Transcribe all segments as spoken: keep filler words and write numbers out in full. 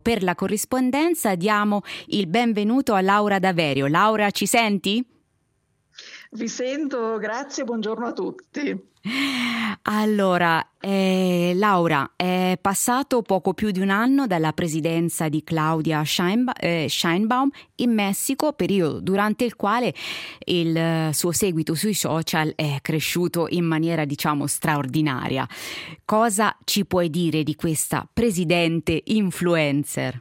per la corrispondenza diamo il benvenuto a Laura Daverio. Laura, ci senti? Vi sento, grazie, buongiorno a tutti. Allora, eh, Laura, è passato poco più di un anno dalla presidenza di Claudia Sheinba- eh, Sheinbaum in Messico, periodo durante il quale il eh, suo seguito sui social è cresciuto in maniera, diciamo, straordinaria. Cosa ci puoi dire di questa presidente influencer?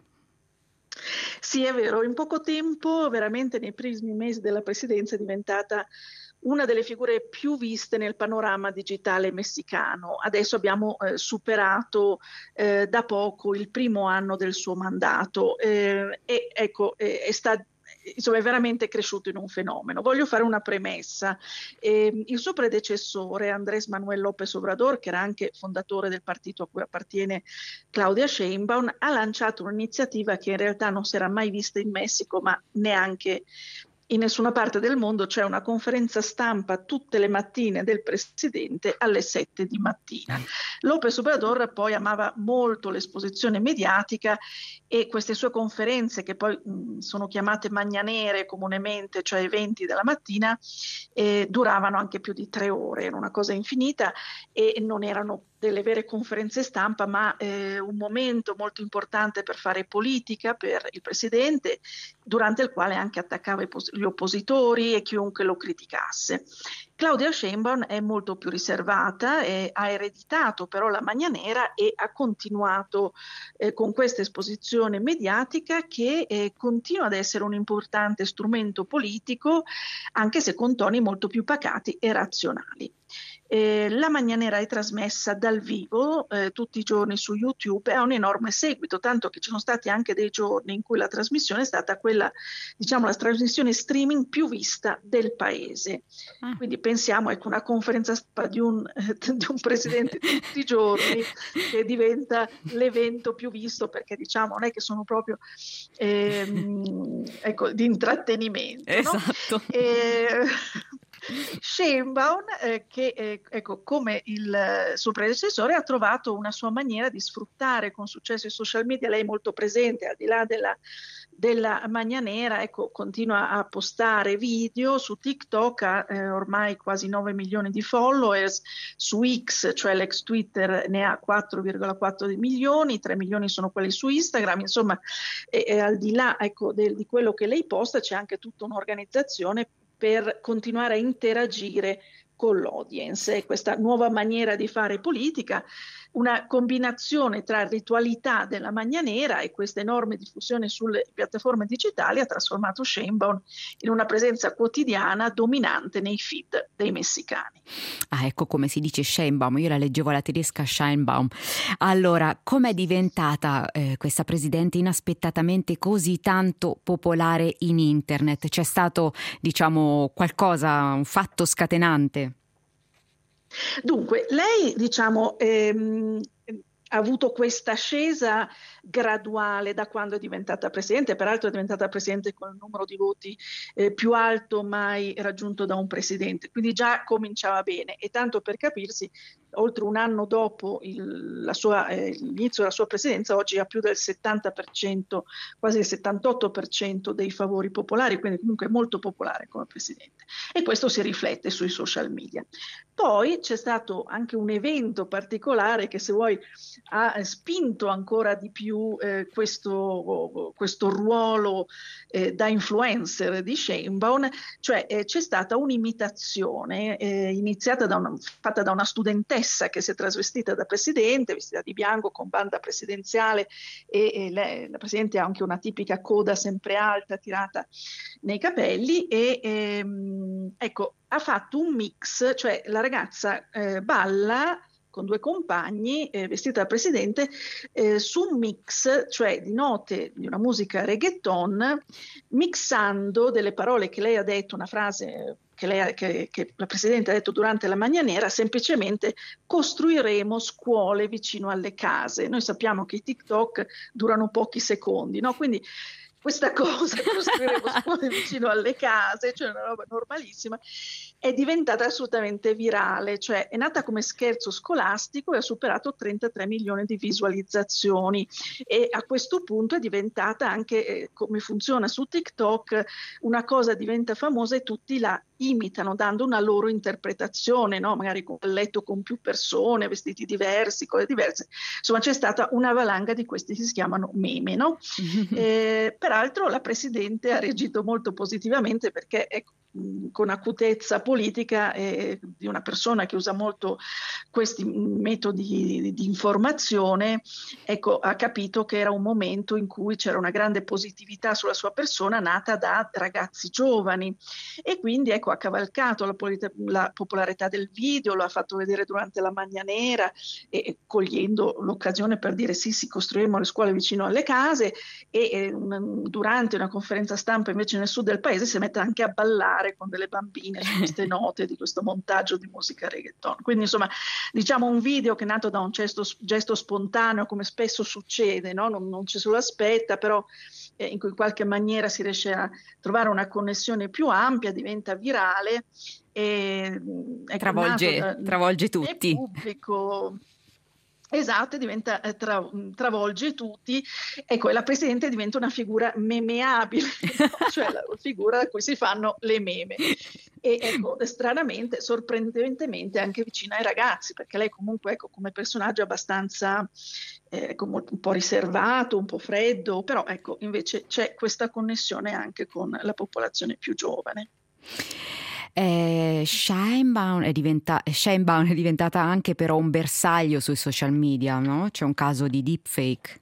Sì, è vero, in poco tempo, veramente nei primi mesi della presidenza, è diventata una delle figure più viste nel panorama digitale messicano. Adesso abbiamo eh, superato eh, da poco il primo anno del suo mandato eh, e ecco, eh, è sta, insomma, è veramente cresciuto in un fenomeno. Voglio fare una premessa. Eh, il suo predecessore, Andrés Manuel López Obrador, che era anche fondatore del partito a cui appartiene Claudia Sheinbaum, ha lanciato un'iniziativa che in realtà non si era mai vista in Messico, ma neanche in nessuna parte del mondo. C'è una conferenza stampa tutte le mattine del presidente alle sette di mattina. López Obrador poi amava molto l'esposizione mediatica e queste sue conferenze, che poi mh, sono chiamate mañanere comunemente, cioè eventi della mattina, eh, duravano anche più di tre ore, era una cosa infinita e non erano delle vere conferenze stampa, ma eh, un momento molto importante per fare politica per il presidente, durante il quale anche attaccava i pos- gli oppositori e chiunque lo criticasse. Claudia Sheinbaum è molto più riservata, e ha ereditato però la Mañanera e ha continuato eh, con questa esposizione mediatica che eh, continua ad essere un importante strumento politico, anche se con toni molto più pacati e razionali. Eh, la Mañanera è trasmessa dal vivo eh, tutti i giorni su YouTube e ha un enorme seguito, tanto che ci sono stati anche dei giorni in cui la trasmissione è stata quella, diciamo, la trasmissione streaming più vista del paese. Ah. Quindi pensiamo, ecco, una conferenza stampa di un, eh, di un presidente tutti i giorni che diventa l'evento più visto, perché diciamo non è che sono proprio ehm, ecco, di intrattenimento, Esatto. no? E, Sheinbaum, eh, che eh, ecco, come il eh, suo predecessore, ha trovato una sua maniera di sfruttare con successo i social media. Lei è molto presente, al di là della, della Mañanera, ecco, continua a postare video su TikTok, ha eh, ormai quasi nove milioni di followers, su X, cioè l'ex Twitter, ne ha quattro virgola quattro milioni, tre milioni sono quelli su Instagram, insomma, e, e al di là, ecco, del, di quello che lei posta, c'è anche tutta un'organizzazione per continuare a interagire con l'audience. E questa nuova maniera di fare politica, una combinazione tra ritualità della Mañanera e questa enorme diffusione sulle piattaforme digitali, ha trasformato Sheinbaum in una presenza quotidiana dominante nei feed dei messicani. Ah, ecco come si dice Sheinbaum, io la leggevo alla tedesca Scheinbaum. Allora, com'è diventata eh, questa presidente inaspettatamente così tanto popolare in internet? C'è stato, diciamo, qualcosa, un fatto scatenante? Dunque, lei, diciamo, ehm, ha avuto questa ascesa graduale da quando è diventata presidente, peraltro è diventata presidente con il numero di voti eh, più alto mai raggiunto da un presidente, quindi già cominciava bene. E tanto per capirsi, oltre un anno dopo il, la sua, eh, l'inizio della sua presidenza, oggi ha più del settanta per cento, quasi il settantotto per cento dei favori popolari, quindi comunque molto popolare come presidente. E questo si riflette sui social media. Poi c'è stato anche un evento particolare che, se vuoi, ha spinto ancora di più eh, questo, questo ruolo eh, da influencer di Sheinbaum, cioè eh, c'è stata un'imitazione eh, iniziata da una, fatta da una studentessa che si è trasvestita da presidente, vestita di bianco con banda presidenziale e, e lei, la presidente ha anche una tipica coda sempre alta tirata nei capelli e ehm, ecco, ha fatto un mix, cioè la ragazza eh, balla con due compagni, eh, vestita da presidente, eh, su un mix, cioè di note di una musica reggaeton, mixando delle parole che lei ha detto, una frase che, lei, che, che la Presidente ha detto durante la Mañanera, semplicemente: costruiremo scuole vicino alle case. Noi sappiamo che i TikTok durano pochi secondi, no? Quindi questa cosa, costruiremo scuole vicino alle case, cioè una roba normalissima, è diventata assolutamente virale, cioè è nata come scherzo scolastico e ha superato trentatré milioni di visualizzazioni, e a questo punto è diventata anche, eh, come funziona su TikTok, una cosa diventa famosa e tutti la imitano dando una loro interpretazione, no? Magari con a letto con più persone, vestiti diversi, cose diverse. Insomma, c'è stata una valanga di questi che si chiamano meme, no? eh, peraltro la Presidente ha reagito molto positivamente, perché è con acutezza politica eh, di una persona che usa molto questi metodi di, di informazione, ecco, ha capito che era un momento in cui c'era una grande positività sulla sua persona nata da ragazzi giovani, e quindi ecco, ha cavalcato la, polita- la popolarità del video, lo ha fatto vedere durante la Magna Nera, e, e cogliendo l'occasione per dire sì, sì, costruiremo le scuole vicino alle case, e, e un, durante una conferenza stampa invece nel sud del paese si mette anche a ballare con delle bambine su queste note di questo montaggio di musica reggaeton. Quindi insomma, diciamo un video che è nato da un gesto, gesto spontaneo, come spesso succede, no? non, non ci se lo aspetta, però eh, in cui in qualche maniera si riesce a trovare una connessione più ampia, diventa virale e è travolge, da, travolge tutti. Pubblico. Esatto, diventa, eh, tra, travolge tutti, ecco, e la Presidente diventa una figura memeabile, no? Cioè la figura da cui si fanno le meme. E ecco, stranamente, sorprendentemente anche vicina ai ragazzi, perché lei comunque, ecco, come personaggio è abbastanza eh, un po' riservato, un po' freddo, però ecco, invece c'è questa connessione anche con la popolazione più giovane. Eh, Scheinbaum è, diventa- Scheinbaum è diventata anche però un bersaglio sui social media, no? C'è un caso di deepfake.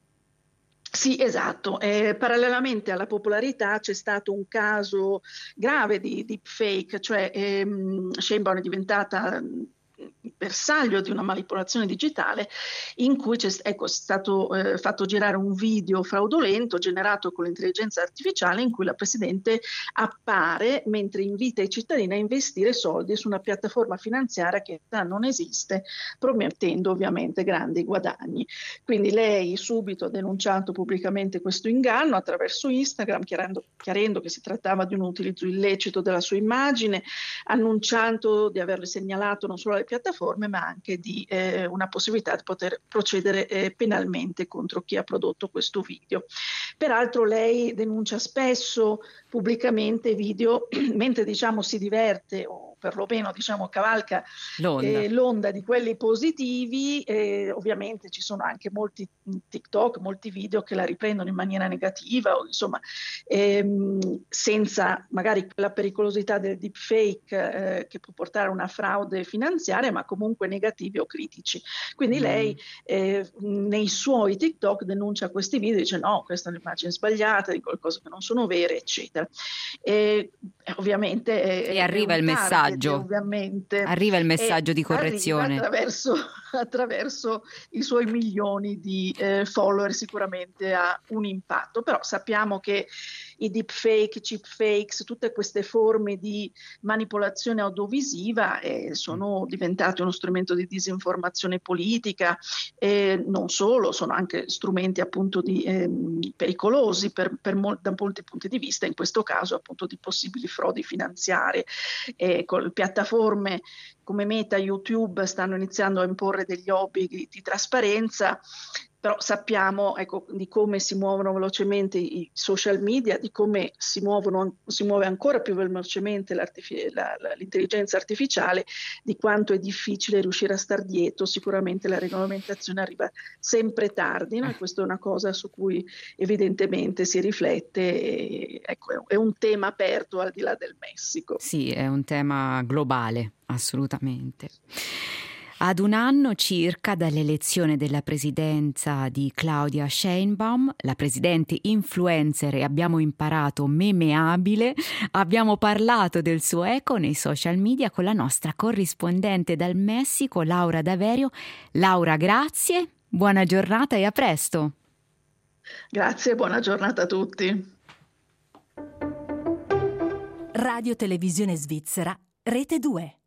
Sì, esatto. Eh, parallelamente alla popolarità c'è stato un caso grave di deepfake, cioè ehm, Scheinbaum è diventata bersaglio di una manipolazione digitale in cui c'è ecco, stato eh, fatto girare un video fraudolento generato con l'intelligenza artificiale in cui la Presidente appare mentre invita i cittadini a investire soldi su una piattaforma finanziaria che non esiste, promettendo ovviamente grandi guadagni. Quindi lei subito ha denunciato pubblicamente questo inganno attraverso Instagram, chiarendo, chiarendo che si trattava di un utilizzo illecito della sua immagine, annunciando di averle segnalato non solo alle piattaforme ma anche di eh, una possibilità di poter procedere eh, penalmente contro chi ha prodotto questo video. Peraltro lei denuncia spesso pubblicamente video mentre diciamo si diverte o perlomeno diciamo cavalca l'onda, eh, l'onda di quelli positivi, eh, ovviamente ci sono anche molti TikTok, molti video che la riprendono in maniera negativa o insomma ehm, senza magari la pericolosità del deepfake eh, che può portare a una fraude finanziaria, ma comunque negativi o critici. Quindi mm. lei eh, nei suoi TikTok denuncia questi video e dice no, questa è un'immagine sbagliata, di qualcosa che non sono vere, eccetera. E ovviamente è, e arriva è il target, messaggio, ovviamente, arriva il messaggio di correzione attraverso, attraverso i suoi milioni di eh, follower, sicuramente ha un impatto, però sappiamo che i deepfake, chipfakes, tutte queste forme di manipolazione audiovisiva eh, sono diventate uno strumento di disinformazione politica, e non solo, sono anche strumenti appunto di, eh, pericolosi per, per mol- da molti punti di vista, in questo caso appunto di possibili frodi finanziarie. Eh, con piattaforme come Meta, YouTube stanno iniziando a imporre degli obblighi di trasparenza, però sappiamo ecco, di come si muovono velocemente i social media, di come si, muovono, si muove ancora più velocemente la, la, l'intelligenza artificiale, di quanto è difficile riuscire a star dietro. Sicuramente la regolamentazione arriva sempre tardi, no? E questa è una cosa su cui evidentemente si riflette, e, ecco, è un tema aperto al di là del Messico. Sì, è un tema globale, assolutamente. Ad un anno circa dall'elezione della presidenza di Claudia Sheinbaum, la presidente influencer e abbiamo imparato memeabile, abbiamo parlato del suo eco nei social media con la nostra corrispondente dal Messico, Laura Daverio. Laura, grazie, buona giornata e a presto. Grazie, buona giornata a tutti. Radio Televisione Svizzera, Rete due.